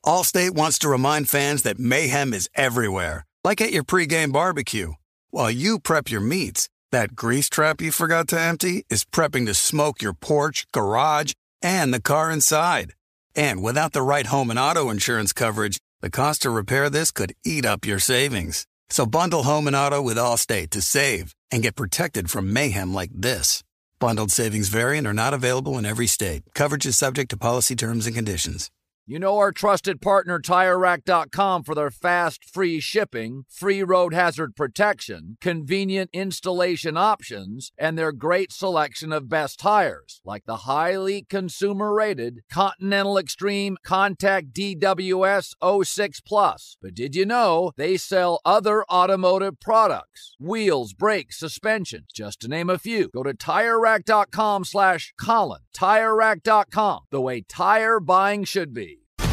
Allstate wants to remind fans that mayhem is everywhere, like at your pregame barbecue. While you prep your meats, that grease trap you forgot to empty is prepping to smoke your porch, garage, and the car inside. And without the right home and auto insurance coverage, the cost to repair this could eat up your savings. So bundle home and auto with Allstate to save and get protected from mayhem like this. Bundled savings vary and are not available in every state. Coverage is subject to policy terms and conditions. You know our trusted partner TireRack.com for their fast, free shipping, free road hazard protection, convenient installation options, and their great selection of best tires, like the highly consumer-rated Continental Extreme Contact DWS 06+. But did you know they sell other automotive products? Wheels, brakes, suspension, just to name a few. Go to TireRack.com/Colin. TireRack.com, the way tire buying should be.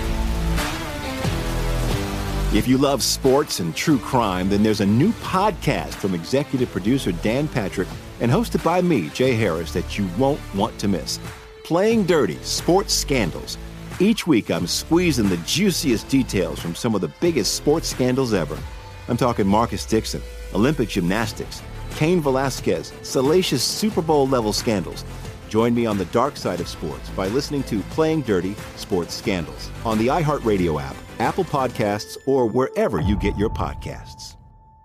If you love sports and true crime, then there's a new podcast from executive producer Dan Patrick and hosted by me, Jay Harris, that you won't want to miss. Playing Dirty: Sports Scandals. Each week, I'm squeezing the juiciest details from some of the biggest sports scandals ever. I'm talking Marcus Dixon, Olympic gymnastics, Cain Velasquez, salacious Super Bowl-level scandals. Join me on the dark side of sports by listening to Playing Dirty: Sports Scandals on the iHeartRadio app, Apple Podcasts, or wherever you get your podcasts.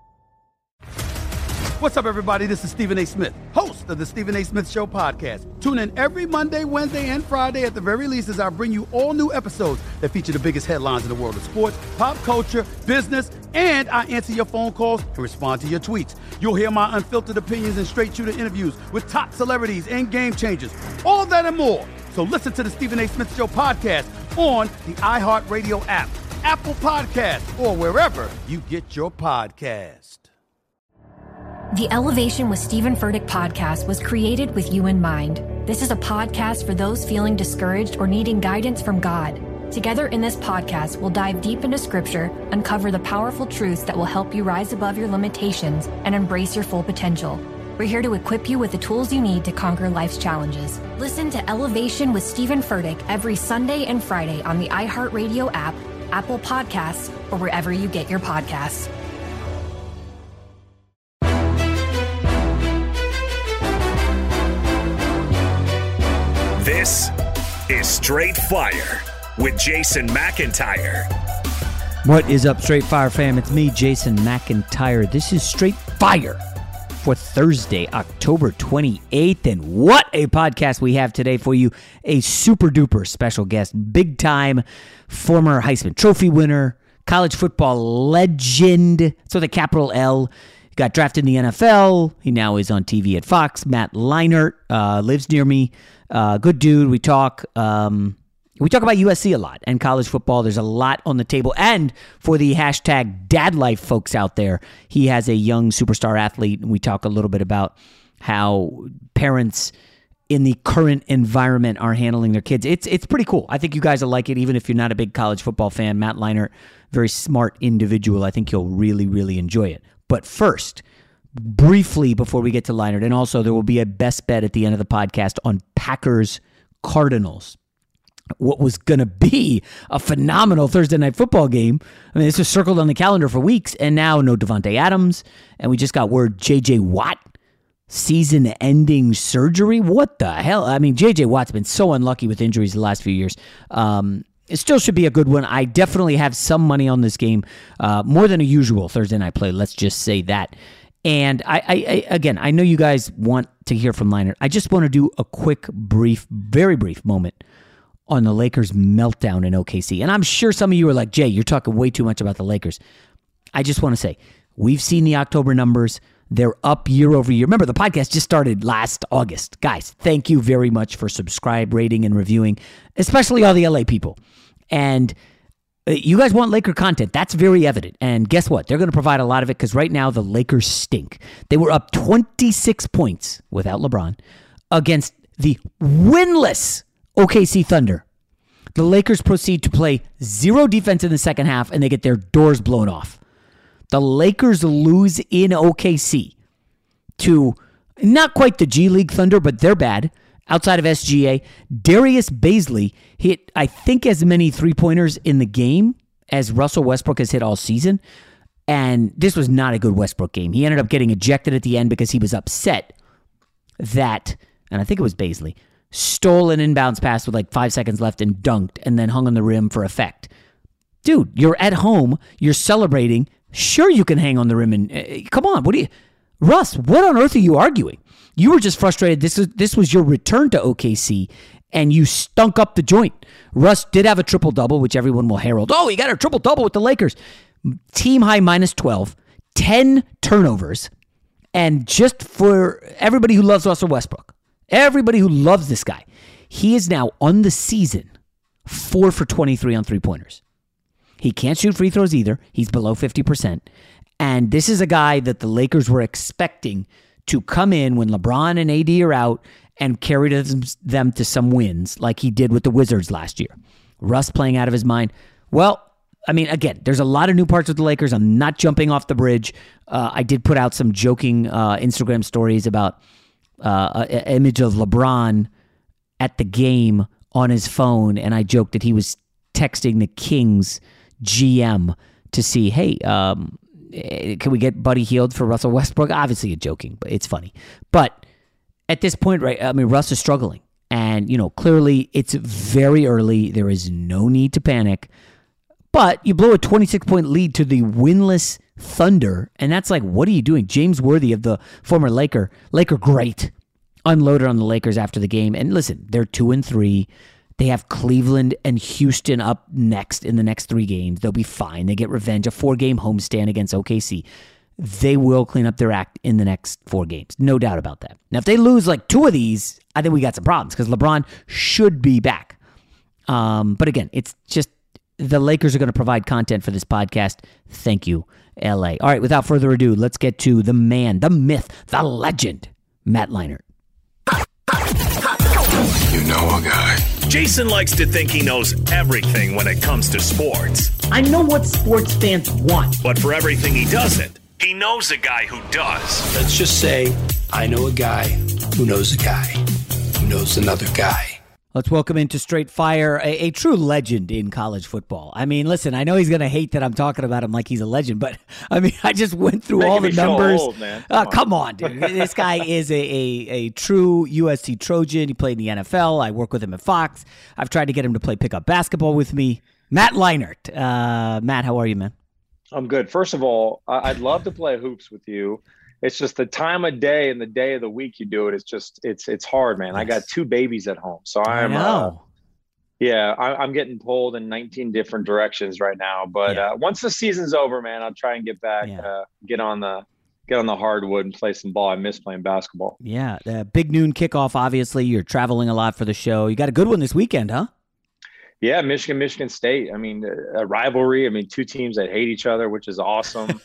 What's up, everybody? This is Stephen A. Smith, host of the Stephen A. Smith Show podcast. Tune in every Monday, Wednesday, and Friday at the very least as I bring you all new episodes that feature the biggest headlines in the world of sports, pop culture, business, and I answer your phone calls and respond to your tweets. You'll hear my unfiltered opinions and straight-shooter interviews with top celebrities and game changers. All that and more. So listen to the Stephen A. Smith Show podcast on the iHeartRadio app, Apple Podcasts, or wherever you get your podcast. The Elevation with Stephen Furtick podcast was created with you in mind. This is a podcast for those feeling discouraged or needing guidance from God. Together in this podcast, we'll dive deep into Scripture, uncover the powerful truths that will help you rise above your limitations and embrace your full potential. We're here to equip you with the tools you need to conquer life's challenges. Listen to Elevation with Stephen Furtick every Sunday and Friday on the iHeartRadio app, Apple Podcasts, or wherever you get your podcasts. This is Straight Fire with Jason McIntyre. What is up, Straight Fire fam? It's me, Jason McIntyre. This is Straight Fire for Thursday, October 28th. And what a podcast we have today for you. A super duper special guest, big time former Heisman Trophy winner, college football legend. So the capital L. He got drafted in the NFL. He now is on TV at Fox. Matt Leinart lives near me. Good dude. We talk about USC a lot and college football. There's a lot on the table. And for the hashtag dad life folks out there, he has a young superstar athlete. And we talk a little bit about how parents in the current environment are handling their kids. It's pretty cool. I think you guys will like it, even if you're not a big college football fan. Matt Leinart, very smart individual. I think you'll really, really enjoy it. But first, briefly before we get to Leinart, and also there will be a best bet at the end of the podcast on Packers-Cardinals. What was going to be a phenomenal Thursday night football game. I mean, this was circled on the calendar for weeks, and now no Devontae Adams, and we just got word J.J. Watt, season-ending surgery. What the hell? I mean, J.J. Watt's been so unlucky with injuries the last few years. It still should be a good one. I definitely have some money on this game, more than a usual Thursday night play. Let's just say that. And I know you guys want to hear from Leinart. I just want to do a quick, brief, very brief moment on the Lakers' meltdown in OKC. And I'm sure some of you are like, Jay, you're talking way too much about the Lakers. I just want to say, we've seen the October numbers. They're up year over year. Remember, the podcast just started last August. Guys, thank you very much for subscribe, rating, and reviewing, especially all the LA people. And you guys want Laker content. That's very evident. And guess what? They're going to provide a lot of it because right now the Lakers stink. They were up 26 points without LeBron against the winless OKC Thunder. The Lakers proceed to play zero defense in the second half and they get their doors blown off. The Lakers lose in OKC to not quite the G League Thunder, but they're bad. outside of SGA. Darius Bazley hit, I think, as many three-pointers in the game as Russell Westbrook has hit all season. And this was not a good Westbrook game. He ended up getting ejected at the end because he was upset that, and I think it was Bazley, stole an inbounds pass with like 5 seconds left and dunked and then hung on the rim for effect. Dude, you're at home. You're celebrating. Sure, you can hang on the rim and come on. Russ, what on earth are you arguing? You were just frustrated. This was your return to OKC, and you stunk up the joint. Russ did have a triple-double, which everyone will herald. Oh, he got a triple-double with the Lakers. Team high -12, 10 turnovers, and just for everybody who loves Russell Westbrook, everybody who loves this guy, he is now on the season 4 for 23 on three-pointers. He can't shoot free throws either. He's below 50%. And this is a guy that the Lakers were expecting to come in when LeBron and AD are out and carry them to some wins like he did with the Wizards last year. Russ playing out of his mind. Well, I mean, again, there's a lot of new parts with the Lakers. I'm not jumping off the bridge. I did put out some joking Instagram stories about an image of LeBron at the game on his phone, and I joked that he was texting the Kings GM to see, hey, can we get Buddy Hield for Russell Westbrook? Obviously, you're joking, but it's funny. But at this point, right, I mean, Russ is struggling. And, clearly it's very early. There is no need to panic. But you blow a 26-point lead to the winless Thunder, and that's like, what are you doing? James Worthy of the former Laker great, unloaded on the Lakers after the game. And listen, they're 2-3. They have Cleveland and Houston up next in the next 3 games. They'll be fine. They get revenge, a 4-game homestand against OKC. They will clean up their act in the next 4 games. No doubt about that. Now, if they lose like 2 of these, I think we got some problems because LeBron should be back. But again, it's just the Lakers are going to provide content for this podcast. Thank you, LA. All right, without further ado, let's get to the man, the myth, the legend, Matt Leinart. You know a guy. Jason likes to think he knows everything when it comes to sports. I know what sports fans want. But for everything he doesn't, he knows a guy who does. Let's just say I know a guy who knows a guy who knows another guy. Let's welcome into Straight Fire a true legend in college football. I mean, listen, I know he's going to hate that I'm talking about him like he's a legend, but I mean, I just went through all the numbers. Old, man. Come on, dude. This guy is a true USC Trojan. He played in the NFL. I work with him at Fox. I've tried to get him to play pickup basketball with me. Matt Leinart. Matt, how are you, man? I'm good. First of all, I'd love to play hoops with you. It's just the time of day and the day of the week you do it. It's hard, man. Yes. I got 2 babies at home, so I'm getting pulled in 19 different directions right now. But once the season's over, man, I'll try and get back, get on the hardwood and play some ball. I miss playing basketball. Yeah, the big noon kickoff. Obviously, you're traveling a lot for the show. You got a good one this weekend, huh? Yeah, Michigan State. I mean, a rivalry. I mean, 2 teams that hate each other, which is awesome.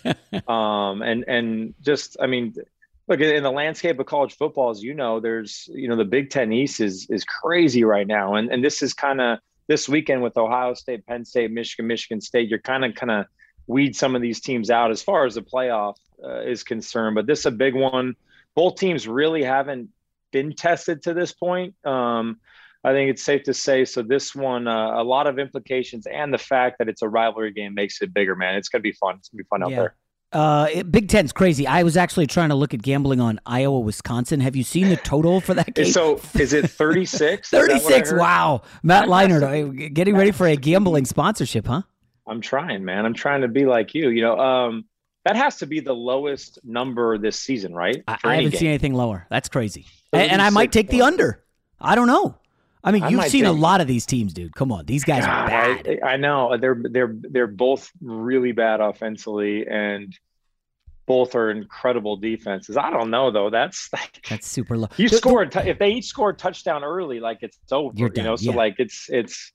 And just, I mean, look, in the landscape of college football, as you know, there's, the Big Ten East is crazy right now. And this is kind of this weekend with Ohio State, Penn State, Michigan State. You're kind of weed some of these teams out as far as the playoff is concerned. But this is a big one. Both teams really haven't been tested to this point. I think it's safe to say. So this one, a lot of implications, and the fact that it's a rivalry game makes it bigger, man. It's going to be fun. It's going to be fun out there. Big Ten's crazy. I was actually trying to look at gambling on Iowa, Wisconsin. Have you seen the total for that game? So is it 36? 36. Wow. Matt Leinart, getting ready for a gambling sponsorship, huh? I'm trying, man. I'm trying to be like you. That has to be the lowest number this season, right? I haven't seen anything lower. That's crazy. And I might take the under. I don't know. I mean, you've seen a lot of these teams, dude. Come on, these guys are bad. I know they're both really bad offensively, and both are incredible defenses. I don't know though. That's super low. You scored if they each score a touchdown early, like it's over. You're done, So like it's.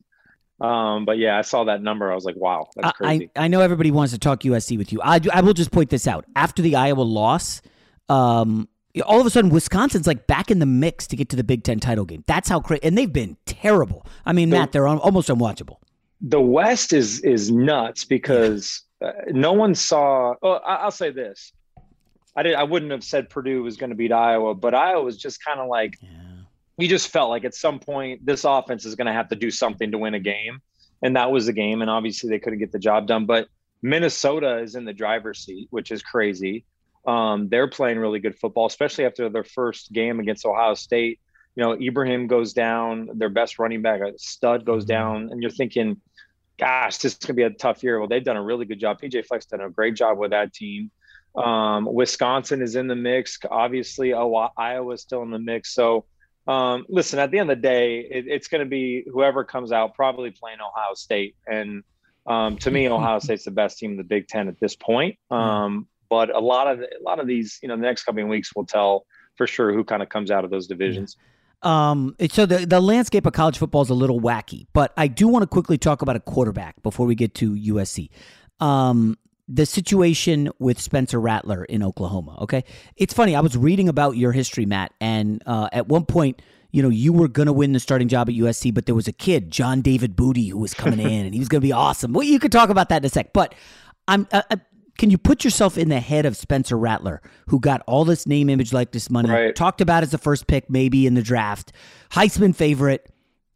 But yeah, I saw that number. I was like, wow, that's crazy. I know everybody wants to talk USC with you. I will just point this out. After the Iowa loss, all of a sudden, Wisconsin's like back in the mix to get to the Big Ten title game. That's how crazy, and they've been terrible. I mean, Matt, they're almost unwatchable. The West is nuts because no one saw. Oh, I'll say this: I wouldn't have said Purdue was going to beat Iowa, but Iowa was just kind of like you just felt like at some point this offense is going to have to do something to win a game. And that was the game. And obviously they couldn't get the job done. But Minnesota is in the driver's seat, which is crazy. They're playing really good football, especially after their first game against Ohio State. You know, Ibrahim goes down, their best running back, a stud, goes down. And you're thinking, gosh, this is going to be a tough year. Well, they've done a really good job. PJ Fleck's done a great job with that team. Wisconsin is in the mix. Obviously, Iowa's still in the mix. So, listen, at the end of the day, it's going to be whoever comes out probably playing Ohio State. And to me, Ohio State's the best team in the Big Ten at this point. But a lot of these, the next couple of weeks will tell for sure who kind of comes out of those divisions. So the landscape of college football is a little wacky, but I do want to quickly talk about a quarterback before we get to USC. The situation with Spencer Rattler in Oklahoma. Okay. It's funny. I was reading about your history, Matt. And, at one point, you were going to win the starting job at USC, but there was a kid, John David Booty, who was coming in and he was going to be awesome. Well, you could talk about that in a sec, but can you put yourself in the head of Spencer Rattler, who got all this name, image, likeness money, right, talked about as the first pick, maybe in the draft, Heisman favorite.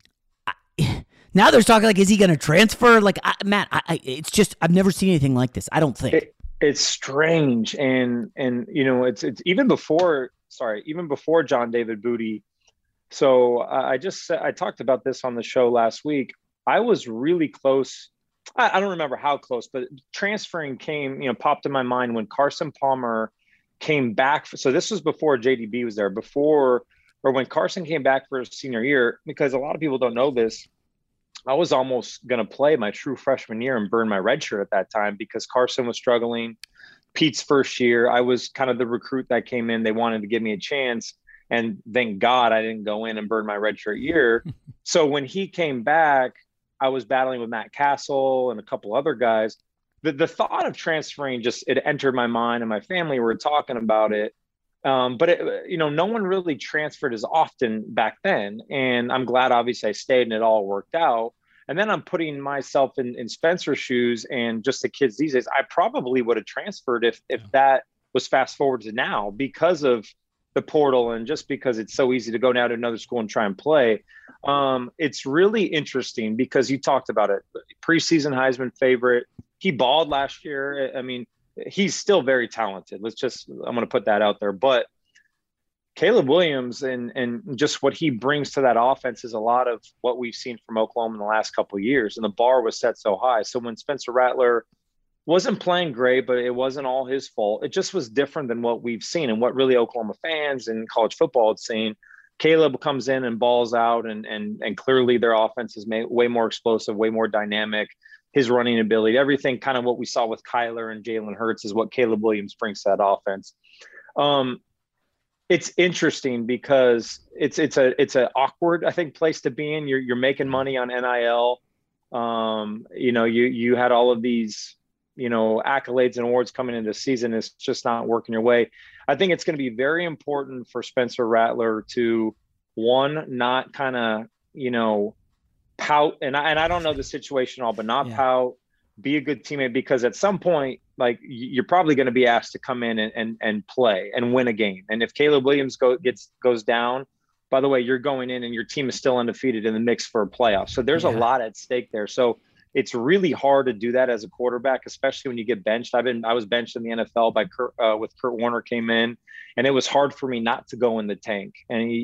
Now there's talking like, is he going to transfer? Like, Matt, it's just, I've never seen anything like this. I don't think it's strange. And it's even before John David Booty. So I talked about this on the show last week. I was really close. I don't remember how close, but transferring popped in my mind when Carson Palmer came back. So this was before JDB was there, when Carson came back for his senior year, because a lot of people don't know this. I was almost going to play my true freshman year and burn my red shirt at that time because Carson was struggling. Pete's first year, I was kind of the recruit that came in. They wanted to give me a chance. And thank God I didn't go in and burn my red shirt year. So when he came back, I was battling with Matt Castle and a couple other guys. The thought of transferring it entered my mind, and my family were talking about it. But no one really transferred as often back then. And I'm glad, obviously, I stayed and it all worked out. And then I'm putting myself in Spencer's shoes and just the kids these days. I probably would have transferred if that was fast forward to now because of the portal and just because it's so easy to go now to another school and try and play. It's really interesting because you talked about it. Preseason Heisman favorite. He balled last year. I mean, he's still very talented. I'm going to put that out there. But Caleb Williams and just what he brings to that offense is a lot of what we've seen from Oklahoma in the last couple of years. And the bar was set so high. So when Spencer Rattler wasn't playing great, but it wasn't all his fault. It just was different than what we've seen and what really Oklahoma fans and college football had seen. Caleb comes in and balls out and clearly their offense is way more explosive, way more dynamic. His running ability, everything kind of what we saw with Kyler and Jalen Hurts is what Caleb Williams brings to that offense. It's interesting because it's an awkward, I think, place to be in. You're making money on NIL. You had all of these, accolades and awards coming into the season. It's just not working your way. I think it's going to be very important for Spencer Rattler to, one, not kind of, pout. And I don't know the situation at all, but not pout, be a good teammate, because at some point, like, you're probably going to be asked to come in and play and win a game. And if Caleb Williams goes down, by the way, you're going in and your team is still undefeated in the mix for a playoff. So there's a lot at stake there. So it's really hard to do that as a quarterback, especially when you get benched. I was benched in the NFL by with Kurt Warner came in, and it was hard for me not to go in the tank.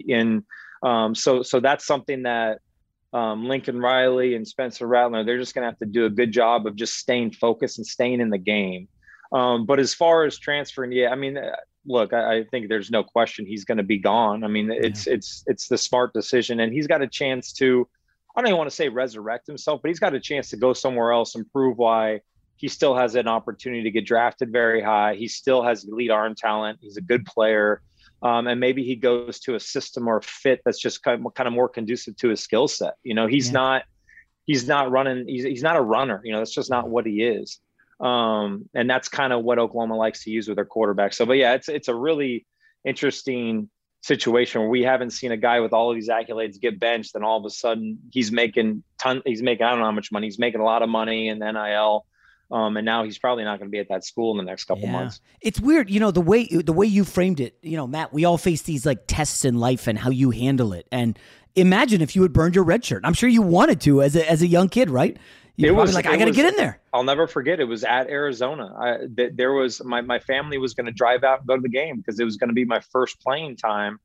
So that's something that Lincoln Riley and Spencer Rattler, they're just going to have to do a good job of just staying focused and staying in the game. But as far as transferring, look, I think there's no question he's going to be gone. I mean, it's the smart decision, and he's got a chance to, I don't even want to say resurrect himself, but he's got a chance to go somewhere else and prove why he still has an opportunity to get drafted very high. He still has elite arm talent. He's a good player. And maybe he goes to a system or a fit that's just kind of more conducive to his skill set. He's not running. He's not a runner. That's just not what he is. And that's kind of what Oklahoma likes to use with their quarterback. So, but yeah, it's a really interesting situation where we haven't seen a guy with all of these accolades get benched, and all of a sudden he's making I don't know how much money. He's making a lot of money in NIL. And now he's probably not going to be at that school in the next couple months. It's weird, the way you framed it, Matt, we all face these like tests in life and how you handle it. And imagine if you had burned your red shirt. I'm sure you wanted to as a young kid, right? You're probably like, I got to get in there. I'll never forget. It was at Arizona. There was my family was going to drive out and go to the game because it was going to be my first playing time.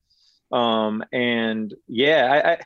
And yeah,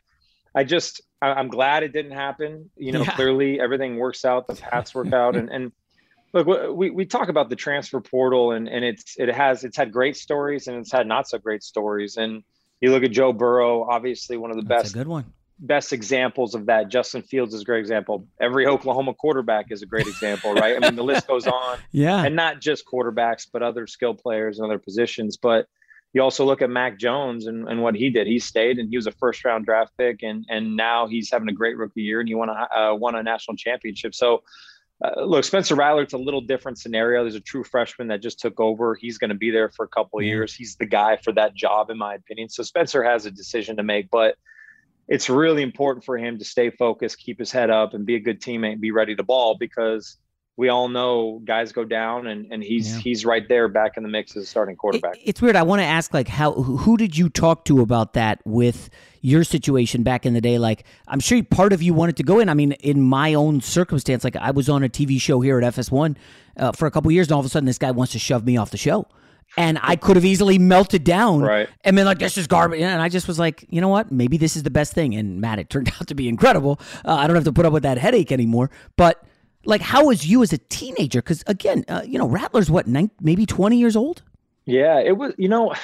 I'm glad it didn't happen. Clearly everything works out. The paths work out. And look, we talk about the transfer portal and it's had great stories and it's had not so great stories. And you look at Joe Burrow, obviously one of the best examples of that. Justin Fields is a great example. Every Oklahoma quarterback is a great example, right? I mean, the list goes on. Yeah. And not just quarterbacks, but other skill players and other positions. But you also look at Mac Jones and what he did. He stayed and he was a first-round draft pick, and now he's having a great rookie year and he won a national championship. So, look, Spencer Rattler, it's a little different scenario. There's a true freshman that just took over. He's going to be there for a couple of years. He's the guy for that job, in my opinion. So Spencer has a decision to make, but it's really important for him to stay focused, keep his head up, and be a good teammate and be ready to ball because we all know guys go down and he's right there back in the mix as a starting quarterback. It's weird. I want to ask, like, who did you talk to about that with your situation back in the day? Like, I'm sure part of you wanted to go in. I mean, in my own circumstance, like I was on a TV show here at FS1 for a couple of years, and all of a sudden this guy wants to shove me off the show. And I could have easily melted down and been like, this is garbage. And I just was like, you know what? Maybe this is the best thing. And Matt, it turned out to be incredible. I don't have to put up with that headache anymore. But like, how was you as a teenager? Because again, Rattler's maybe 20 years old? Yeah, it was,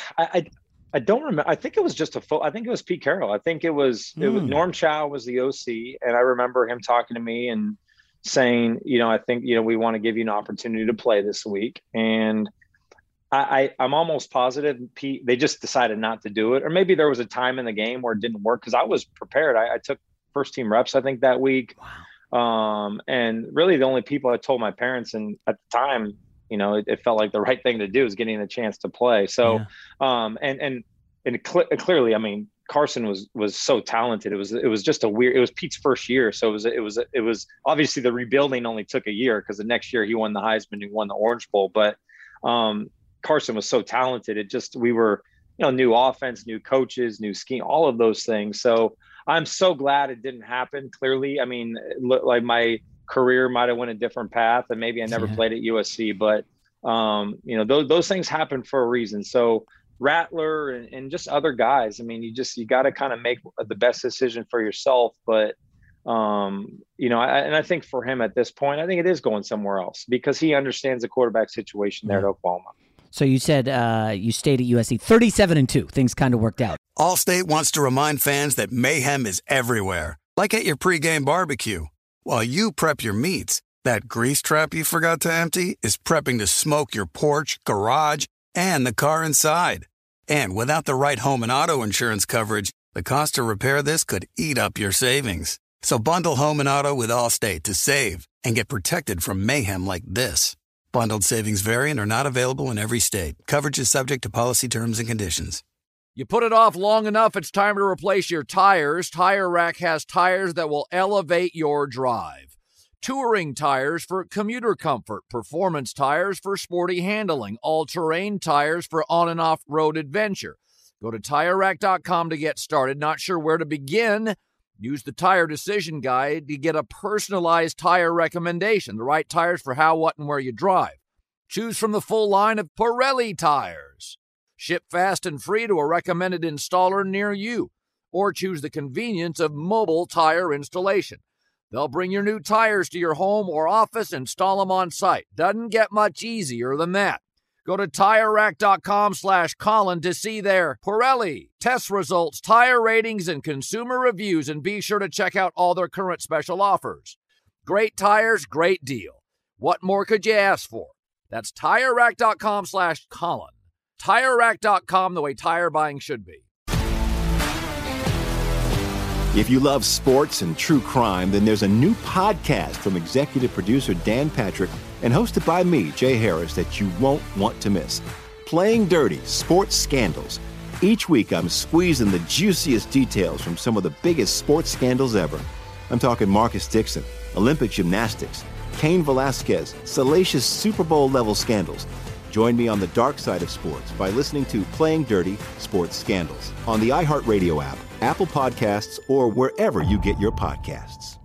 I don't remember. I think it was I think it was Pete Carroll. I think it was Norm Chow was the OC. And I remember him talking to me and saying, I think, we want to give you an opportunity to play this week. And I'm almost positive Pete, they just decided not to do it. Or maybe there was a time in the game where it didn't work because I was prepared. I took first team reps, I think, that week. Wow. And really the only people I told my parents, and at the time, it felt like the right thing to do is getting a chance to play. So, clearly, I mean, Carson was so talented. It was just it was Pete's first year. So it was obviously the rebuilding only took a year because the next year he won the Heisman, he won the Orange Bowl. But Carson was so talented. We were, new offense, new coaches, new scheme, all of those things. So I'm so glad it didn't happen. Clearly, I mean, like my career might have went a different path and maybe I never played at USC, but those things happen for a reason. So Rattler and just other guys, I mean, you got to kind of make the best decision for yourself. But, I think for him at this point, I think it is going somewhere else because he understands the quarterback situation there at Oklahoma. So you said you stayed at USC 37-2. Things kind of worked out. Allstate wants to remind fans that mayhem is everywhere, like at your pregame barbecue. While you prep your meats, that grease trap you forgot to empty is prepping to smoke your porch, garage, and the car inside. And without the right home and auto insurance coverage, the cost to repair this could eat up your savings. So bundle home and auto with Allstate to save and get protected from mayhem like this. Bundled savings vary and are not available in every state. Coverage is subject to policy terms and conditions. You put it off long enough, it's time to replace your tires. Tire Rack has tires that will elevate your drive. Touring tires for commuter comfort, performance tires for sporty handling, all-terrain tires for on- and off-road adventure. Go to TireRack.com to get started. Not sure where to begin? Use the Tire Decision Guide to get a personalized tire recommendation, the right tires for how, what, and where you drive. Choose from the full line of Pirelli tires. Ship fast and free to a recommended installer near you. Or choose the convenience of mobile tire installation. They'll bring your new tires to your home or office and install them on site. Doesn't get much easier than that. Go to TireRack.com/Colin to see their Pirelli test results, tire ratings, and consumer reviews, and be sure to check out all their current special offers. Great tires, great deal. What more could you ask for? That's TireRack.com/Colin. TireRack.com, the way tire buying should be. If you love sports and true crime, then there's a new podcast from executive producer Dan Patrick and hosted by me, Jay Harris, that you won't want to miss. Playing Dirty: Sports Scandals. Each week, I'm squeezing the juiciest details from some of the biggest sports scandals ever. I'm talking Marcus Dixon, Olympic gymnastics, Cain Velasquez, salacious Super Bowl-level scandals. Join me on the dark side of sports by listening to Playing Dirty Sports Scandals on the iHeartRadio app, Apple Podcasts, or wherever you get your podcasts.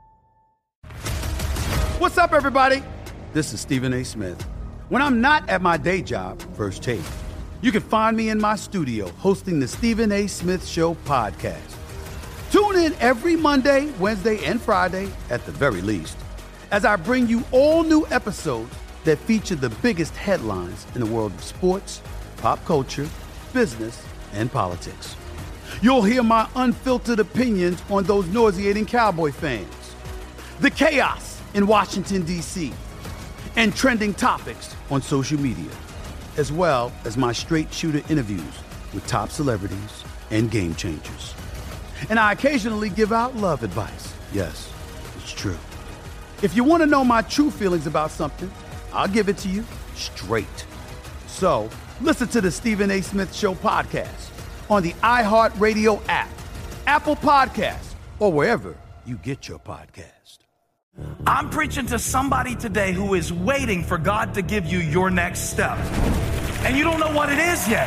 What's up, everybody? This is Stephen A. Smith. When I'm not at my day job, First Take, you can find me in my studio hosting the Stephen A. Smith Show podcast. Tune in every Monday, Wednesday, and Friday, at the very least, as I bring you all new episodes that feature the biggest headlines in the world of sports, pop culture, business, and politics. You'll hear my unfiltered opinions on those nauseating Cowboy fans, the chaos in Washington, D.C., and trending topics on social media, as well as my straight shooter interviews with top celebrities and game changers. And I occasionally give out love advice. Yes, it's true. If you want to know my true feelings about something, I'll give it to you straight. So, listen to the Stephen A. Smith Show podcast on the iHeartRadio app, Apple Podcasts, or wherever you get your podcast. I'm preaching to somebody today who is waiting for God to give you your next step. And you don't know what it is yet.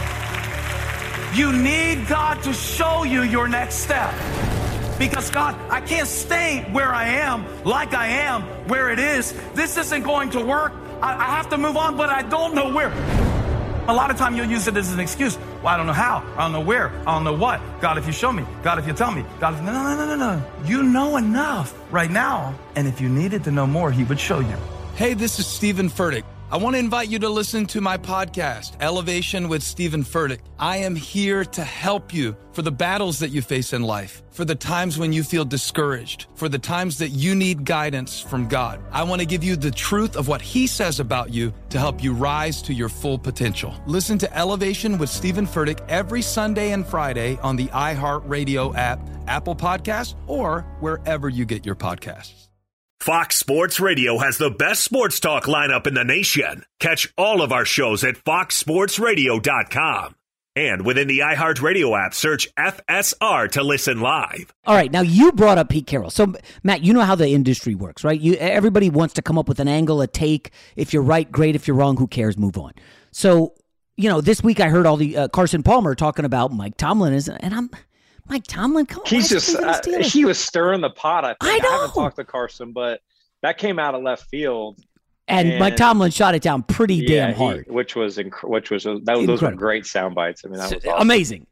You need God to show you your next step. Because God, I can't stay where I am, like I am, where it is. This isn't going to work. I have to move on, but I don't know where. A lot of time you'll use it as an excuse. Well, I don't know how. I don't know where. I don't know what. God, if you show me. God, if you tell me. God, if... No. You know enough right now. And if you needed to know more, he would show you. Hey, this is Stephen Furtick. I want to invite you to listen to my podcast, Elevation with Stephen Furtick. I am here to help you for the battles that you face in life, for the times when you feel discouraged, for the times that you need guidance from God. I want to give you the truth of what he says about you to help you rise to your full potential. Listen to Elevation with Stephen Furtick every Sunday and Friday on the iHeartRadio app, Apple Podcasts, or wherever you get your podcasts. Fox Sports Radio has the best sports talk lineup in the nation. Catch all of our shows at foxsportsradio.com. And within the iHeartRadio app, search FSR to listen live. All right, now you brought up Pete Carroll. So, Matt, you know how the industry works, right? Everybody wants to come up with an angle, a take. If you're right, great. If you're wrong, who cares? Move on. So, this week I heard all the Carson Palmer talking about Mike Tomlin, Mike Tomlin, come on. He's just, he was stirring the pot, I think. I know. I haven't talked to Carson, but that came out of left field. And Mike Tomlin shot it down pretty damn hard. Those were great sound bites. I mean, that was awesome. Amazing.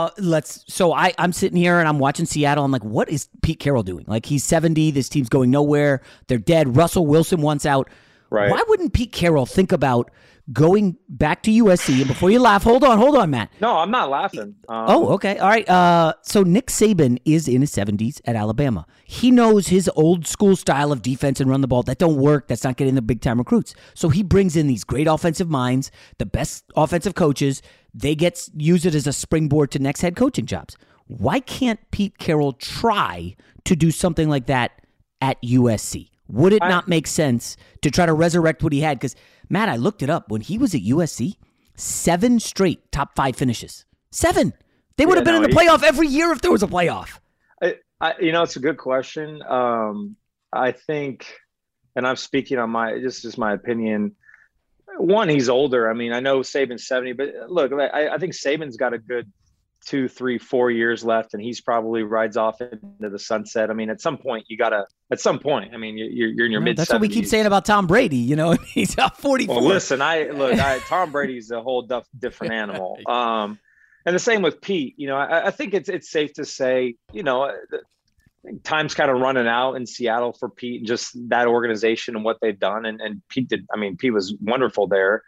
I'm sitting here and I'm watching Seattle. I'm like, what is Pete Carroll doing? Like, he's 70. This team's going nowhere. They're dead. Russell Wilson wants out. Right. Why wouldn't Pete Carroll think about going back to USC? And before you laugh, hold on, Matt. No, I'm not laughing. Okay. All right. So Nick Saban is in his 70s at Alabama. He knows his old school style of defense and run the ball. That don't work. That's not getting the big-time recruits. So he brings in these great offensive minds, the best offensive coaches. They use it as a springboard to next head coaching jobs. Why can't Pete Carroll try to do something like that at USC? Would it not make sense to try to resurrect what he had? Because, Matt, I looked it up. When he was at USC, 7 straight top 5 finishes. 7. They would have been in the playoff every year if there was a playoff. It's a good question. I think, and I'm speaking on my opinion. One, he's older. I mean, I know Saban's 70, but look, I think Saban's got a good 2, 3, 4 years left, and he's probably rides off into the sunset. I mean, at some point, you're in your mid-70s. That's what we keep saying about Tom Brady. He's 44. Well, listen, Tom Brady's a whole different animal. And the same with Pete. I think it's safe to say, time's kind of running out in Seattle for Pete and just that organization and what they've done. And Pete Pete was wonderful there.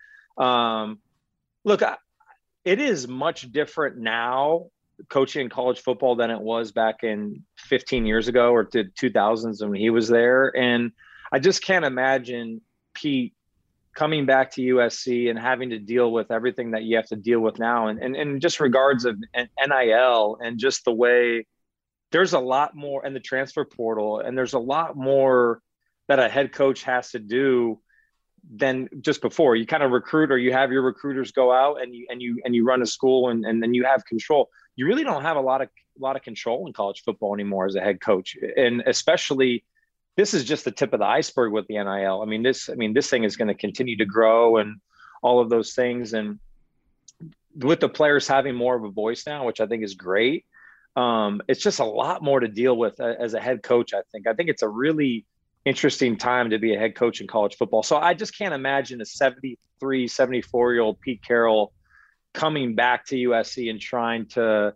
Look, it is much different now coaching in college football than it was back in 15 years ago or to 2000s when he was there. And I just can't imagine Pete coming back to USC and having to deal with everything that you have to deal with now. And just regards of NIL and just the way there's a lot more in the transfer portal, and there's a lot more that a head coach has to do than just before. You kind of recruit, or you have your recruiters go out and you run a school and then you have control. You really don't have a lot of control in college football anymore as a head coach. And especially this is just the tip of the iceberg with the NIL. This thing is going to continue to grow and all of those things. And with the players having more of a voice now, which I think is great, it's just a lot more to deal with as a head coach. I think it's a really interesting time to be a head coach in college football. So I just can't imagine a 73, 74-year-old Pete Carroll coming back to USC and trying to,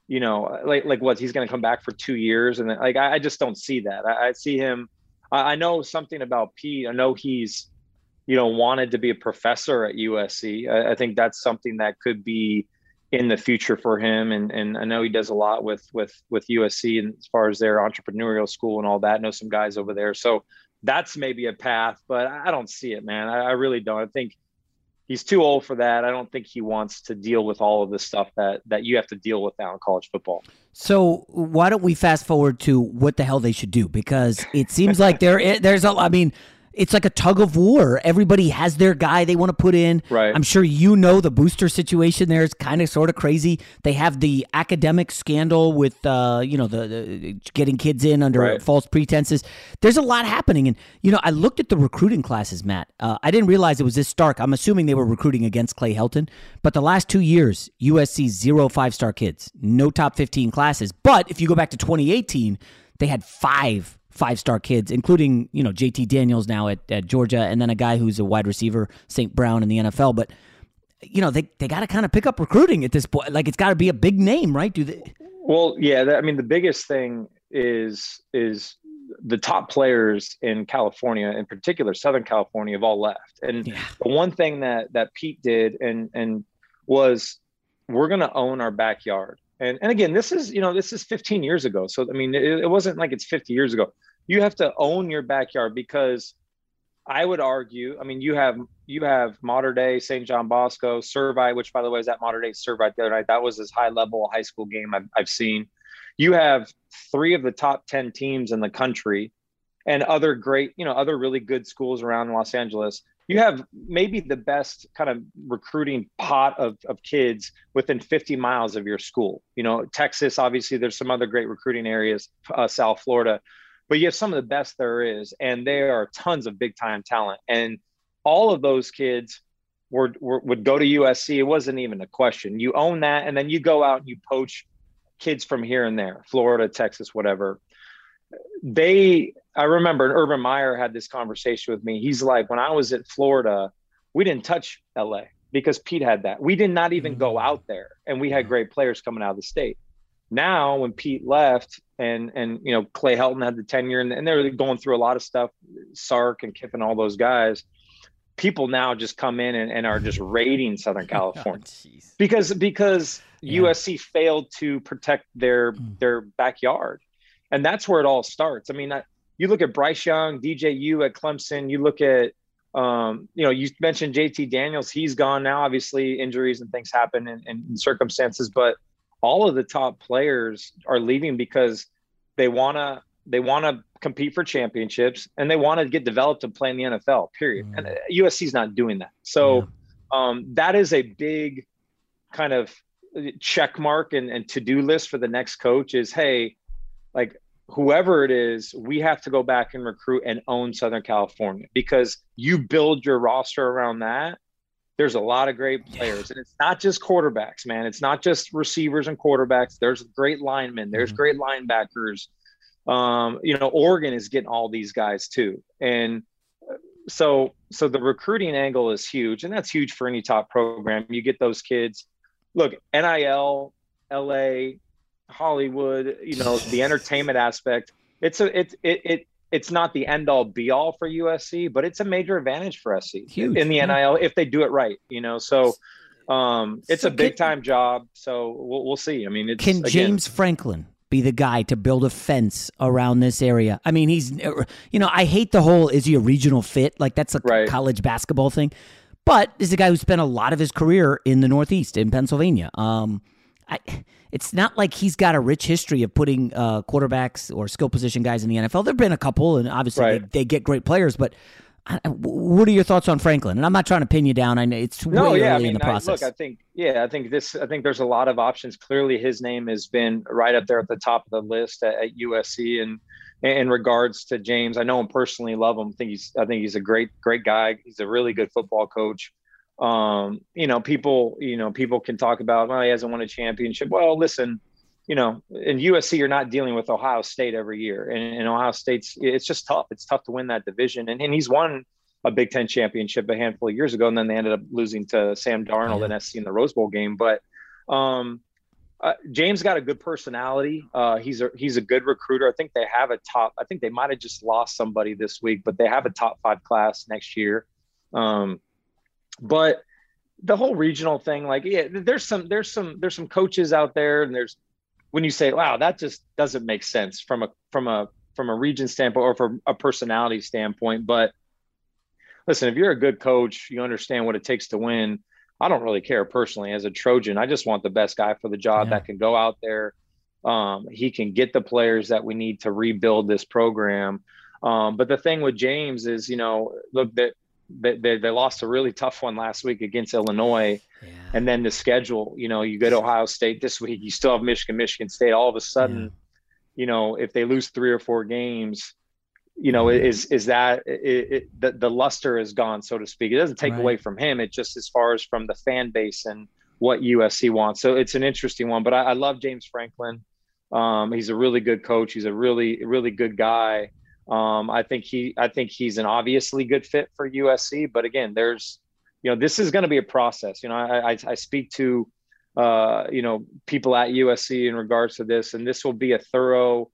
he's going to come back for 2 years. And I just don't see that. I see him. I know something about Pete. I know he's, wanted to be a professor at USC. I think that's something that could be in the future for him. And I know he does a lot with USC and as far as their entrepreneurial school and all that. I know some guys over there. So that's maybe a path, but I don't see it, man. I really don't. I think he's too old for that. I don't think he wants to deal with all of this stuff that you have to deal with now in college football. So why don't we fast forward to what the hell they should do? Because it seems like there's it's like a tug of war. Everybody has their guy they want to put in. Right. I'm sure the booster situation there is kind of sort of crazy. They have the academic scandal with the getting kids in under false pretenses. There's a lot happening, and I looked at the recruiting classes, Matt. I didn't realize it was this stark. I'm assuming they were recruiting against Clay Helton, but the last 2 years, USC 0 5-star kids, no top 15 classes. But if you go back to 2018, they had 5 5-star kids, including, JT Daniels now at Georgia, and then a guy who's a wide receiver, St. Brown in the NFL. But, they got to kind of pick up recruiting at this point. Like, it's got to be a big name, right? Do they? Well, yeah. The biggest thing is the top players in California, in particular, Southern California, have all left. And the one thing that Pete did and was, we're going to own our backyard. And again, this is 15 years ago. So, it wasn't like it's 50 years ago. You have to own your backyard because I would argue, you have Mater Dei, St. John Bosco, Servite, which by the way is at Mater Dei Servite the other night. That was as high level high school game I've seen. You have 3 of the top 10 teams in the country and other great, other really good schools around Los Angeles. You have maybe the best kind of recruiting pot of kids within 50 miles of your school. Texas, obviously, there's some other great recruiting areas, South Florida, but you have some of the best there is, and there are tons of big-time talent. And all of those kids would go to USC. It wasn't even a question. You own that, and then you go out and you poach kids from here and there, Florida, Texas, whatever. I remember Urban Meyer had this conversation with me. He's like, when I was at Florida, we didn't touch LA because Pete had that. We did not even go out there, and we had great players coming out of the state. Now, when Pete left and Clay Helton had the tenure and they were going through a lot of stuff, Sark and Kiffin, all those guys, people now just come in and are just raiding Southern California because USC failed to protect their backyard. And that's where it all starts. You look at Bryce Young, DJU at Clemson. You look at, you mentioned JT Daniels. He's gone now. Obviously, injuries and things happen in circumstances. But all of the top players are leaving because they want to compete for championships and they want to get developed and play in the NFL. Period. And USC's not doing that. So that is a big kind of check mark and to-do list for the next coach is, hey, like, whoever it is, we have to go back and recruit and own Southern California because you build your roster around that. There's a lot of great players, and it's not just quarterbacks, man. It's not just receivers and quarterbacks. There's great linemen. There's great linebackers. Oregon is getting all these guys too. And so the recruiting angle is huge, and that's huge for any top program. You get those kids. Look, NIL, LA, Hollywood, the entertainment aspect. It's not the end all be all for USC, but it's a major advantage for SC in the NIL if they do it right. So it's a big time job. So we'll see. Can James Franklin be the guy to build a fence around this area? He's I hate the whole is he a regional fit? Like that's a college basketball thing, but this is a guy who spent a lot of his career in the Northeast in Pennsylvania. It's not like he's got a rich history of putting quarterbacks or skill position guys in the NFL. There have been a couple, and obviously they get great players. But what are your thoughts on Franklin? And I'm not trying to pin you down. I know it's way early in the process. I think there's a lot of options. Clearly, his name has been right up there at the top of the list at USC, and in regards to James. I know him personally, love him. I think he's a great guy. He's a really good football coach. People can talk about, well, he hasn't won a championship. Well, listen, in USC, you're not dealing with Ohio State every year. And Ohio State's, it's just tough. It's tough to win that division. And he's won a Big Ten championship a handful of years ago. And then they ended up losing to Sam Darnold and SC in the Rose Bowl game. But James got a good personality. He's a good recruiter. I think they might've just lost somebody this week, but they have a top 5 class next year. But the whole regional thing, there's some coaches out there, and when you say, wow, that just doesn't make sense from a region standpoint or from a personality standpoint. But listen, if you're a good coach, you understand what it takes to win. I don't really care personally as a Trojan. I just want the best guy for the job that can go out there. He can get the players that we need to rebuild this program. But the thing with James is, look, they lost a really tough one last week against Illinois. Yeah. And then the schedule, you go to Ohio State this week, you still have Michigan State. All of a sudden, if they lose 3 or 4 games, the luster is gone, so to speak. It doesn't take away from him. It just, as far as from the fan base and what USC wants. So it's an interesting one, but I love James Franklin. He's a really good coach. He's a really, really good guy. I think he's an obviously good fit for USC, but again, this is going to be a process. I speak to, people at USC in regards to this, and this will be a thorough,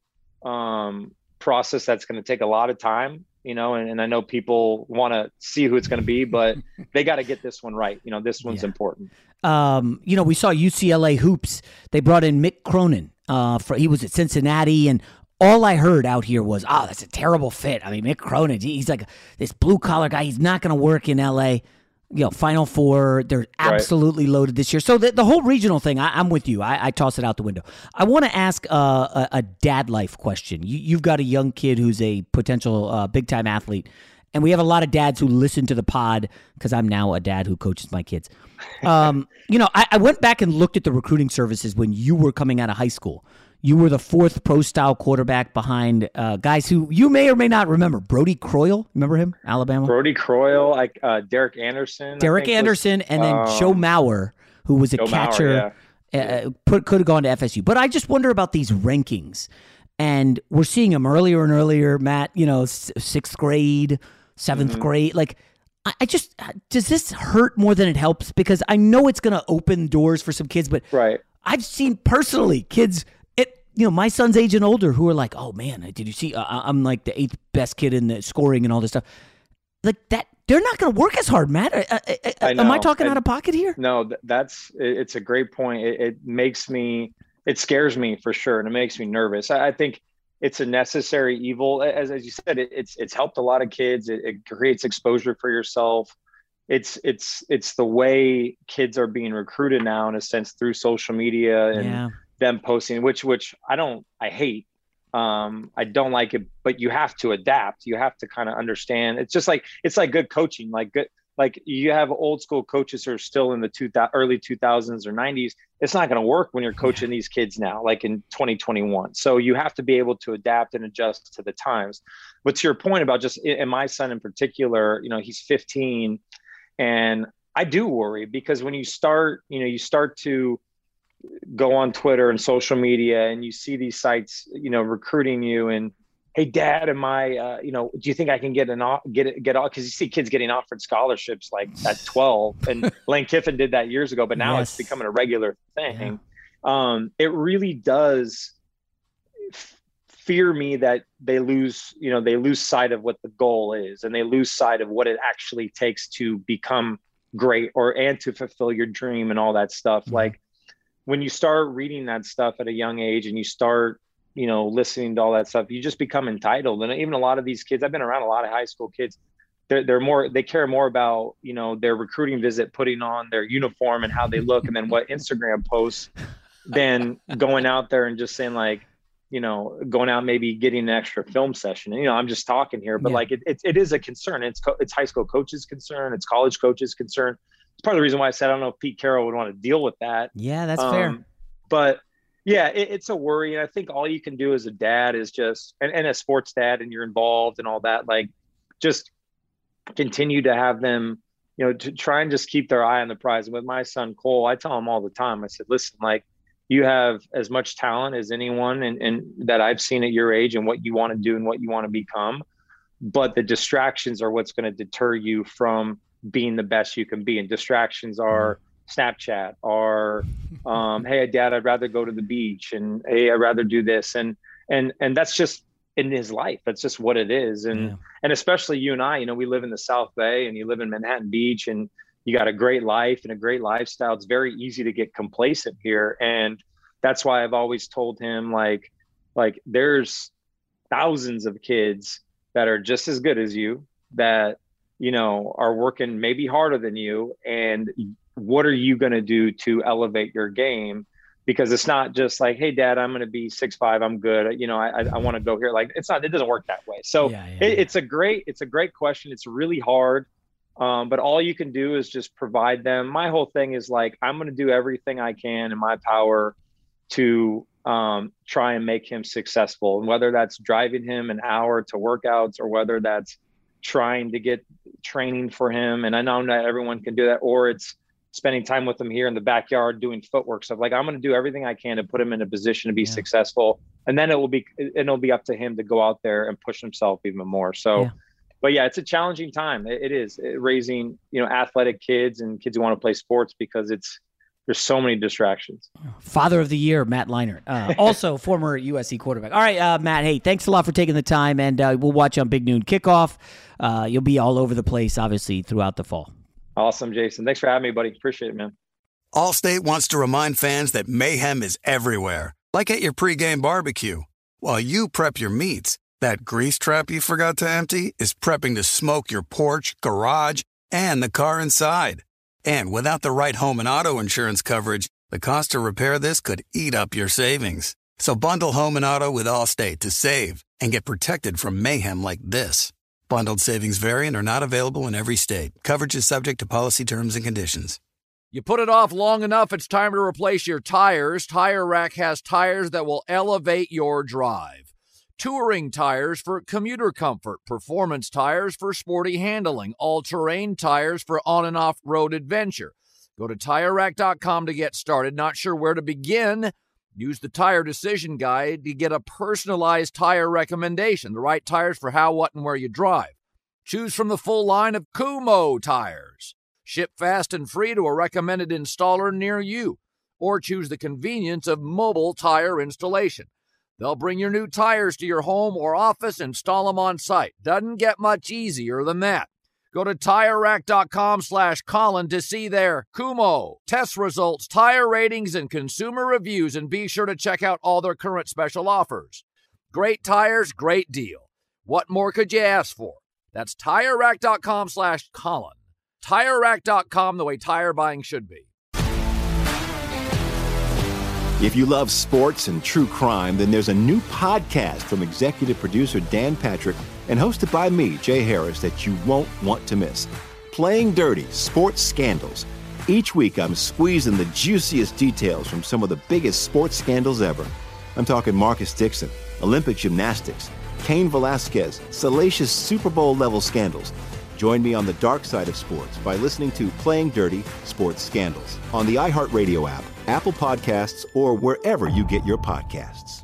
process that's going to take a lot of time, and I know people want to see who it's going to be, but they got to get this one right. This one's important. We saw UCLA hoops. They brought in Mick Cronin. He was at Cincinnati, and all I heard out here was, oh, that's a terrible fit. I mean, Mick Cronin, he's like this blue-collar guy. He's not going to work in L.A. Final Four, they're absolutely loaded this year. So the whole regional thing, I'm with you. I toss it out the window. I want to ask a dad life question. You've got a young kid who's a potential big-time athlete, and we have a lot of dads who listen to the pod because I'm now a dad who coaches my kids. I went back and looked at the recruiting services when you were coming out of high school. You were the 4th pro-style quarterback behind guys who you may or may not remember. Brodie Croyle, remember him? Alabama? Brodie Croyle, Derek Anderson. And then Joe Mauer, who was a catcher, could have gone to FSU. But I just wonder about these rankings. And we're seeing them earlier and earlier, Matt, 6th grade, 7th grade. Does this hurt more than it helps? Because I know it's going to open doors for some kids, but I've seen personally kids – my son's age and older who are like, oh man, did you see? I'm like the 8th best kid in the scoring and all this stuff. Like that, they're not going to work as hard, Matt. Am I talking out of pocket here? No, it's a great point. It scares me for sure, and it makes me nervous. I think it's a necessary evil. As you said, it's helped a lot of kids. It creates exposure for yourself. It's the way kids are being recruited now, in a sense, through social media and them posting, which I hate. I don't like it, but you have to adapt. You have to kind of understand. It's just it's like good coaching, like you have old school coaches who are still in the early 2000s or 90s. It's not going to work when you're coaching these kids now, like in 2021. So you have to be able to adapt and adjust to the times. But to your point about and my son in particular, he's 15, and I do worry because when you start to go on Twitter and social media and you see these sites, recruiting you and, hey, Dad, am I, do you think I can get off? Because you see kids getting offered scholarships like at 12, and Lane Kiffin did that years ago, but now it's becoming a regular thing. Yeah. It really does fear me that they lose sight of what the goal is, and they lose sight of what it actually takes to become great and to fulfill your dream and all that stuff. Mm-hmm. Like, when you start reading that stuff at a young age and you start, listening to all that stuff, you just become entitled. And even a lot of these kids, I've been around a lot of high school kids, they care more about, their recruiting visit, putting on their uniform and how they look, and then what Instagram posts, than going out there and just saying going out, maybe getting an extra film session. And, I'm just talking here, but it is a concern. It's high school coaches' concern. It's college coaches' concern. It's part of the reason why I said I don't know if Pete Carroll would want to deal with that. Yeah, that's fair. But Yeah, it's a worry. And I think all you can do as a dad is just, and a sports dad, and you're involved and all that, like just continue to have them, to try and just keep their eye on the prize. And with my son, Cole, I tell him all the time, I said, listen, like you have as much talent as anyone and that I've seen at your age and what you want to do and what you want to become. But the distractions are what's going to deter you from being the best you can be. And distractions are Snapchat or, hey, Dad, I'd rather go to the beach, and hey, I'd rather do this. And that's just in his life. That's just what it is. And especially you and I, we live in the South Bay and you live in Manhattan Beach and you got a great life and a great lifestyle. It's very easy to get complacent here. And that's why I've always told him, like there's thousands of kids that are just as good as you that, are working maybe harder than you. And what are you going to do to elevate your game? Because it's not just like, hey, Dad, I'm going to be 6'5", I'm good. I want to go here. Like it doesn't work that way. So it's a great question. It's really hard. But all you can do is just provide them. My whole thing is like, I'm going to do everything I can in my power to try and make him successful. And whether that's driving him an hour to workouts or whether that's trying to get training for him. And I know not everyone can do that, or it's spending time with him here in the backyard doing footwork stuff. Like I'm going to do everything I can to put him in a position to be successful. And then it'll be up to him to go out there and push himself even more. So, but yeah, it's a challenging time. It is raising, athletic kids and kids who want to play sports because there's so many distractions. Father of the Year, Matt Leinart, also former USC quarterback. All right, Matt, hey, thanks a lot for taking the time, and we'll watch you on Big Noon Kickoff. You'll be all over the place, obviously, throughout the fall. Awesome, Jason. Thanks for having me, buddy. Appreciate it, man. Allstate wants to remind fans that mayhem is everywhere, like at your pregame barbecue. While you prep your meats, that grease trap you forgot to empty is prepping to smoke your porch, garage, and the car inside. And without the right home and auto insurance coverage, the cost to repair this could eat up your savings. So bundle home and auto with Allstate to save and get protected from mayhem like this. Bundled savings vary and are not available in every state. Coverage is subject to policy terms and conditions. You put it off long enough, it's time to replace your tires. Tire Rack has tires that will elevate your drive. Touring tires for commuter comfort, performance tires for sporty handling, all-terrain tires for on- and off-road adventure. Go to TireRack.com to get started. Not sure where to begin? Use the Tire Decision Guide to get a personalized tire recommendation, the right tires for how, what, and where you drive. Choose from the full line of Kumho tires. Ship fast and free to a recommended installer near you. Or choose the convenience of mobile tire installation. They'll bring your new tires to your home or office, install them on site. Doesn't get much easier than that. Go to TireRack.com/Colin to see their Kumho test results, tire ratings, and consumer reviews, and be sure to check out all their current special offers. Great tires, great deal. What more could you ask for? That's TireRack.com/Colin. TireRack.com, the way tire buying should be. If you love sports and true crime, then there's a new podcast from executive producer Dan Patrick and hosted by me, Jay Harris, that you won't want to miss. Playing Dirty: Sports Scandals. Each week, I'm squeezing the juiciest details from some of the biggest sports scandals ever. I'm talking Marcus Dixon, Olympic gymnastics, Cain Velasquez, salacious Super Bowl-level scandals. Join me on the dark side of sports by listening to Playing Dirty: Sports Scandals on the iHeartRadio app, Apple Podcasts, or wherever you get your podcasts.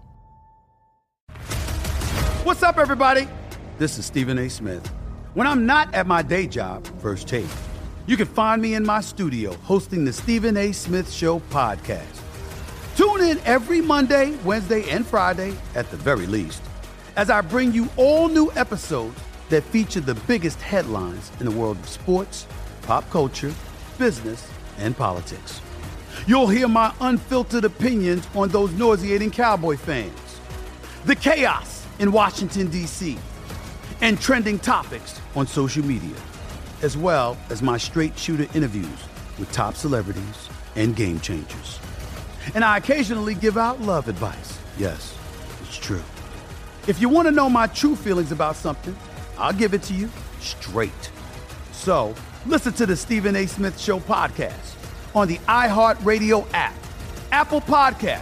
What's up, everybody? This is Stephen A. Smith. When I'm not at my day job, First Take, you can find me in my studio hosting the Stephen A. Smith Show podcast. Tune in every Monday, Wednesday, and Friday, at the very least, as I bring you all new episodes that feature the biggest headlines in the world of sports, pop culture, business, and politics. You'll hear my unfiltered opinions on those nauseating Cowboy fans, the chaos in Washington, D.C., and trending topics on social media, as well as my straight shooter interviews with top celebrities and game changers. And I occasionally give out love advice. Yes, it's true. If you want to know my true feelings about something, I'll give it to you straight. So listen to the Stephen A. Smith Show podcast on the iHeartRadio app, Apple Podcasts,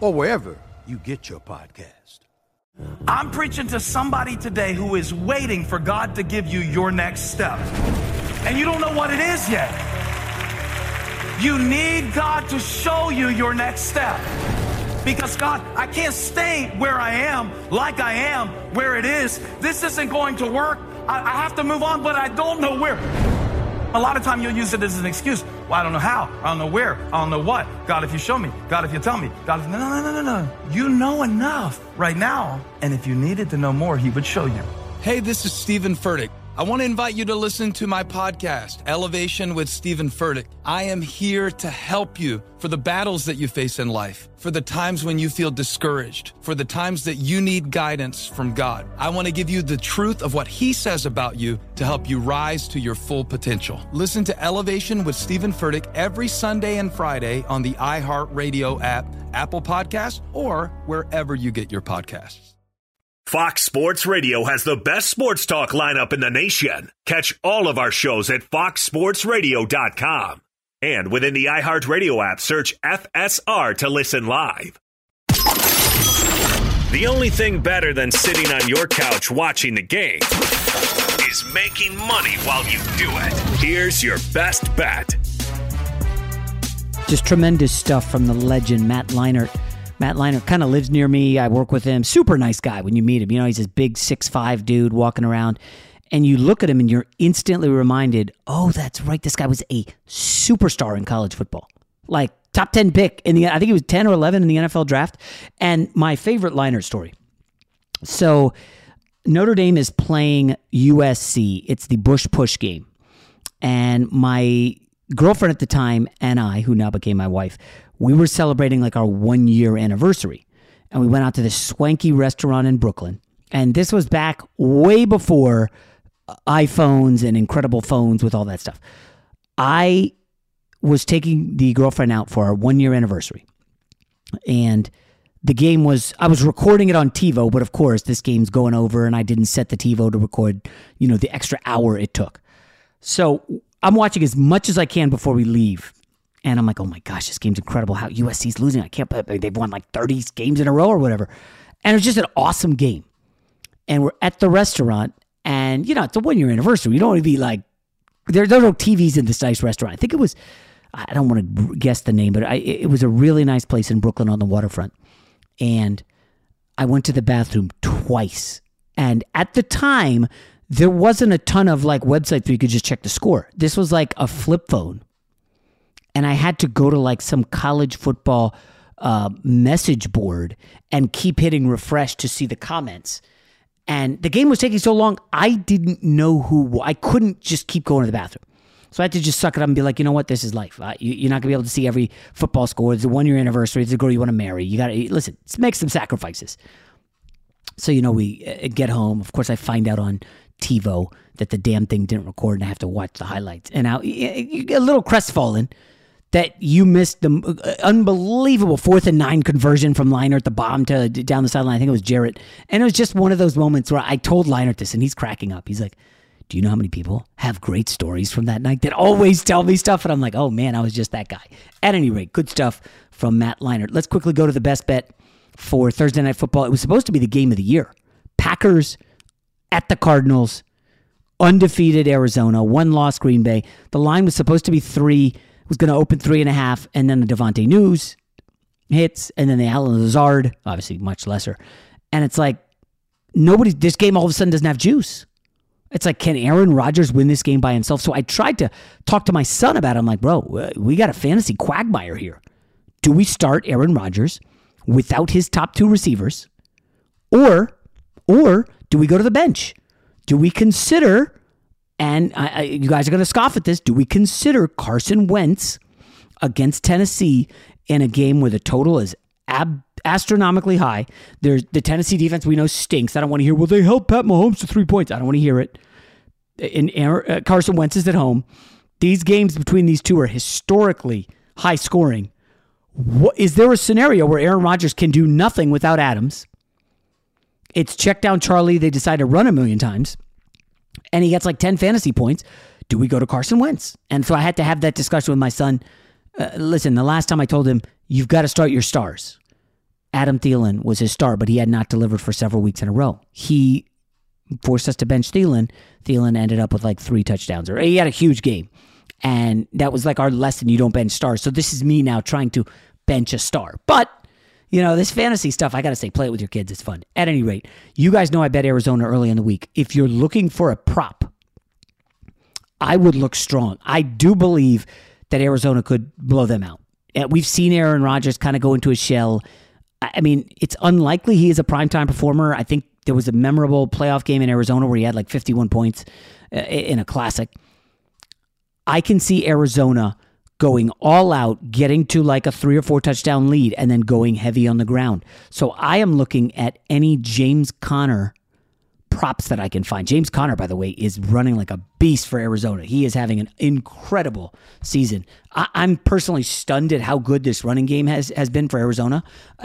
or wherever you get your podcast. I'm preaching to somebody today who is waiting for God to give you your next step. And you don't know what it is yet. You need God to show you your next step. Because God, I can't stay where I am, like I am, where it is. This isn't going to work. I have to move on, but I don't know where. A lot of time you'll use it as an excuse. Well, I don't know how. I don't know where. I don't know what. God, if you show me. God, if you tell me. God, if... No. You know enough right now. And if you needed to know more, he would show you. Hey, this is Stephen Furtick. I want to invite you to listen to my podcast, Elevation with Stephen Furtick. I am here to help you for the battles that you face in life, for the times when you feel discouraged, for the times that you need guidance from God. I want to give you the truth of what he says about you to help you rise to your full potential. Listen to Elevation with Stephen Furtick every Sunday and Friday on the iHeartRadio app, Apple Podcasts, or wherever you get your podcasts. Fox Sports Radio has the best sports talk lineup in the nation. Catch all of our shows at foxsportsradio.com. And within the iHeartRadio app, search FSR to listen live. The only thing better than sitting on your couch watching the game is making money while you do it. Here's your best bet. Just tremendous stuff from the legend, Matt Leinart. Matt Leinart kind of lives near me. I work with him. Super nice guy when you meet him. You know, he's this big 6'5" dude walking around. And you look at him and you're instantly reminded, oh, that's right. This guy was a superstar in college football. Like top 10 pick. I think he was 10 or 11 in the NFL draft. And my favorite Leinart story. So Notre Dame is playing USC. It's the Bush Push game. And my girlfriend at the time and I, who now became my wife, we were celebrating like our 1-year anniversary. And we went out to this swanky restaurant in Brooklyn. And this was back way before iPhones and incredible phones with all that stuff. I was taking the girlfriend out for our 1-year anniversary. And the game was, I was recording it on TiVo, but of course this game's going over and I didn't set the TiVo to record, the extra hour it took. So I'm watching as much as I can before we leave. And I'm like, oh my gosh, this game's incredible. How USC's losing. I can't believe they've won like 30 games in a row or whatever. And it was just an awesome game. And we're at the restaurant and, it's a 1-year anniversary. You don't want to be like, there are no TVs in this nice restaurant. I think it was, I don't want to guess the name, but it was a really nice place in Brooklyn on the waterfront. And I went to the bathroom twice. And at the time, there wasn't a ton of like websites where you could just check the score. This was like a flip phone. And I had to go to like some college football message board and keep hitting refresh to see the comments. And the game was taking so long, I didn't know I couldn't just keep going to the bathroom. So I had to just suck it up and be like, you know what, this is life. You're not going to be able to see every football score. It's a 1-year anniversary. It's a girl you want to marry. You got to, listen, make some sacrifices. So, we get home. Of course, I find out on TiVo that the damn thing didn't record and I have to watch the highlights. And now you get a little crestfallen that you missed the unbelievable 4th and 9 conversion from Leinart, the bomb to down the sideline. I think it was Jarrett. And it was just one of those moments where I told Leinart this, and he's cracking up. He's like, do you know how many people have great stories from that night that always tell me stuff? And I'm like, oh, man, I was just that guy. At any rate, good stuff from Matt Leinart. Let's quickly go to the best bet for Thursday Night Football. It was supposed to be the game of the year. Packers at the Cardinals, undefeated Arizona, 1-loss Green Bay. The line was supposed to be 3. Was going to open 3.5, and then the Devontae News hits, and then the Allen Lazard, obviously much lesser. And it's like, this game all of a sudden doesn't have juice. It's like, can Aaron Rodgers win this game by himself? So I tried to talk to my son about it. I'm like, bro, we got a fantasy quagmire here. Do we start Aaron Rodgers without his top 2 receivers? Or do we go to the bench? Do we consider... And you guys are going to scoff at this. Do we consider Carson Wentz against Tennessee in a game where the total is astronomically high? The Tennessee defense we know stinks. I don't want to hear, well, they held Pat Mahomes to 3 points. I don't want to hear it. Carson Wentz is at home. These games between these two are historically high scoring. Is there a scenario where Aaron Rodgers can do nothing without Adams? It's check down Charlie. They decide to run 1,000,000 times. And he gets like 10 fantasy points. Do we go to Carson Wentz? And so I had to have that discussion with my son. Listen, the last time I told him, you've got to start your stars. Adam Thielen was his star, but he had not delivered for several weeks in a row. He forced us to bench Thielen. Thielen ended up with like 3 touchdowns, or he had a huge game. And that was like our lesson. You don't bench stars. So this is me now trying to bench a star. But, this fantasy stuff, I got to say, play it with your kids. It's fun. At any rate, you guys know I bet Arizona early in the week. If you're looking for a prop, I would look strong. I do believe that Arizona could blow them out. We've seen Aaron Rodgers kind of go into a shell. I mean, it's unlikely he is a primetime performer. I think there was a memorable playoff game in Arizona where he had like 51 points in a classic. I can see Arizona going all out, getting to like a 3 or 4 touchdown lead, and then going heavy on the ground. So I am looking at any James Conner props that I can find. James Conner, by the way, is running like a beast for Arizona. He is having an incredible season. I'm personally stunned at how good this running game has been for Arizona.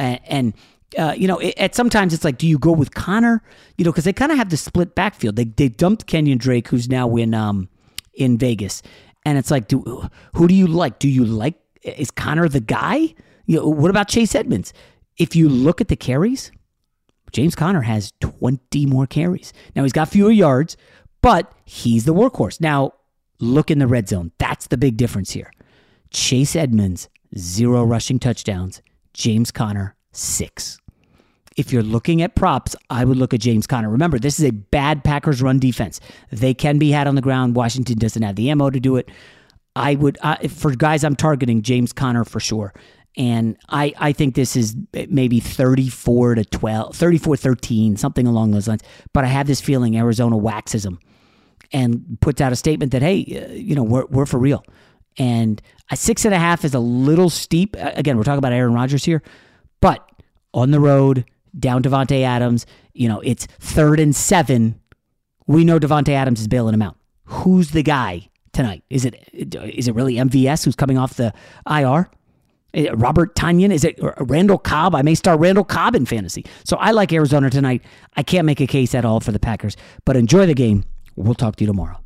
At sometimes it's like, do you go with Conner? Because they kind of have the split backfield. They dumped Kenyon Drake, who's now in Vegas. And it's like, who do you like? Is Conner the guy? What about Chase Edmonds? If you look at the carries, James Conner has 20 more carries. Now, he's got fewer yards, but he's the workhorse. Now, look in the red zone. That's the big difference here. Chase Edmonds, 0 rushing touchdowns. James Conner, 6. If you're looking at props, I would look at James Conner. Remember, this is a bad Packers run defense. They can be had on the ground. Washington doesn't have the ammo to do it. For guys I'm targeting, James Conner for sure. And I think this is maybe 34-12, 34-13, something along those lines. But I have this feeling Arizona waxes them and puts out a statement that, hey, we're for real. And a 6.5 is a little steep. Again, we're talking about Aaron Rodgers here. But on the road, down Davante Adams, it's 3rd and 7. We know Davante Adams is bailing him out. Who's the guy tonight? Is it really MVS who's coming off the IR? Robert Tonyan? Is it Randall Cobb? I may start Randall Cobb in fantasy. So I like Arizona tonight. I can't make a case at all for the Packers, but enjoy the game. We'll talk to you tomorrow.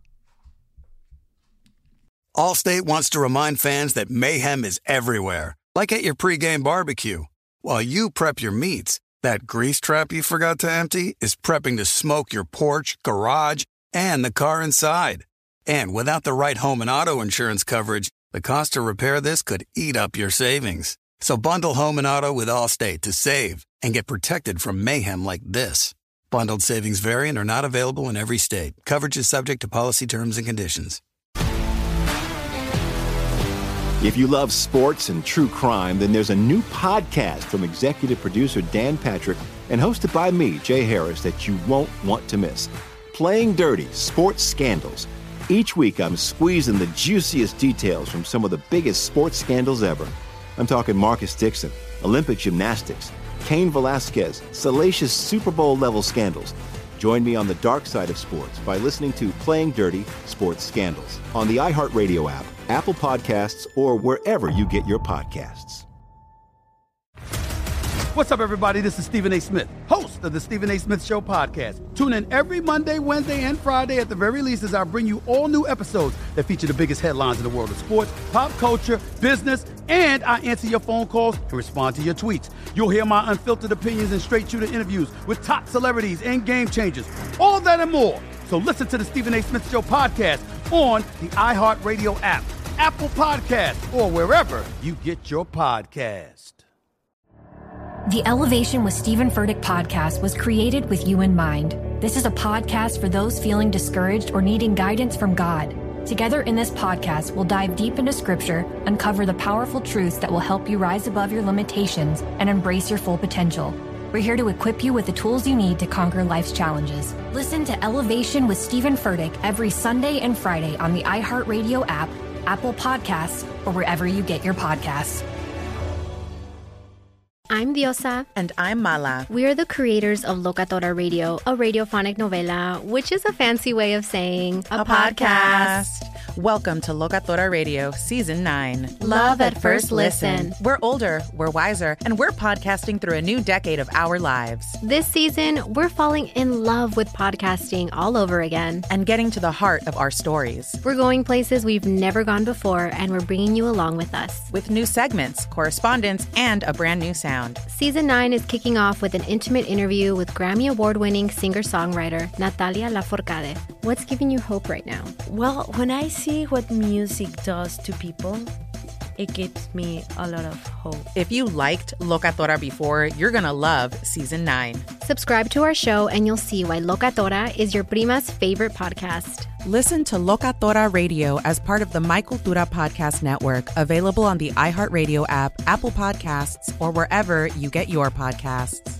Allstate wants to remind fans that mayhem is everywhere, like at your pregame barbecue. While you prep your meats, that grease trap you forgot to empty is prepping to smoke your porch, garage, and the car inside. And without the right home and auto insurance coverage, the cost to repair this could eat up your savings. So bundle home and auto with Allstate to save and get protected from mayhem like this. Bundled savings vary and are not available in every state. Coverage is subject to policy terms and conditions. If you love sports and true crime, then there's a new podcast from executive producer Dan Patrick and hosted by me, Jay Harris, that you won't want to miss. Playing Dirty: Sports Scandals. Each week, I'm squeezing the juiciest details from some of the biggest sports scandals ever. I'm talking Marcus Dixon, Olympic gymnastics, Cain Velasquez, salacious Super Bowl-level scandals. Join me on the dark side of sports by listening to Playing Dirty: Sports Scandals on the iHeartRadio app, Apple Podcasts, or wherever you get your podcasts. What's up, everybody? This is Stephen A. Smith, host of the Stephen A. Smith Show podcast. Tune in every Monday, Wednesday, and Friday at the very least as I bring you all new episodes that feature the biggest headlines in the world of sports, pop culture, business, and I answer your phone calls and respond to your tweets. You'll hear my unfiltered opinions and straight-shooter interviews with top celebrities and game changers. All that and more. So listen to the Stephen A. Smith Show podcast on the iHeartRadio app, Apple Podcasts, or wherever you get your podcast. The Elevation with Stephen Furtick podcast was created with you in mind. This is a podcast for those feeling discouraged or needing guidance from God. Together in this podcast, we'll dive deep into Scripture, uncover the powerful truths that will help you rise above your limitations and embrace your full potential. We're here to equip you with the tools you need to conquer life's challenges. Listen to Elevation with Stephen Furtick every Sunday and Friday on the iHeartRadio app, Apple Podcasts, or wherever you get your podcasts. I'm Diosa. And I'm Mala. We are the creators of Locatora Radio, a radiophonic novela, which is a fancy way of saying a podcast. Welcome to Locatora Radio, Season 9. Love at First Listen. We're older, we're wiser, and we're podcasting through a new decade of our lives. This season, we're falling in love with podcasting all over again. And getting to the heart of our stories. We're going places we've never gone before, and we're bringing you along with us. With new segments, correspondence, and a brand new sound. Season 9 is kicking off with an intimate interview with Grammy Award-winning singer-songwriter Natalia Lafourcade. What's giving you hope right now? Well, when I see what music does to people, it gives me a lot of hope. If you liked Locatora before, you're going to love Season 9. Subscribe to our show and you'll see why Locatora is your prima's favorite podcast. Listen to Locatora Radio as part of the My Cultura Podcast Network, available on the iHeartRadio app, Apple Podcasts, or wherever you get your podcasts.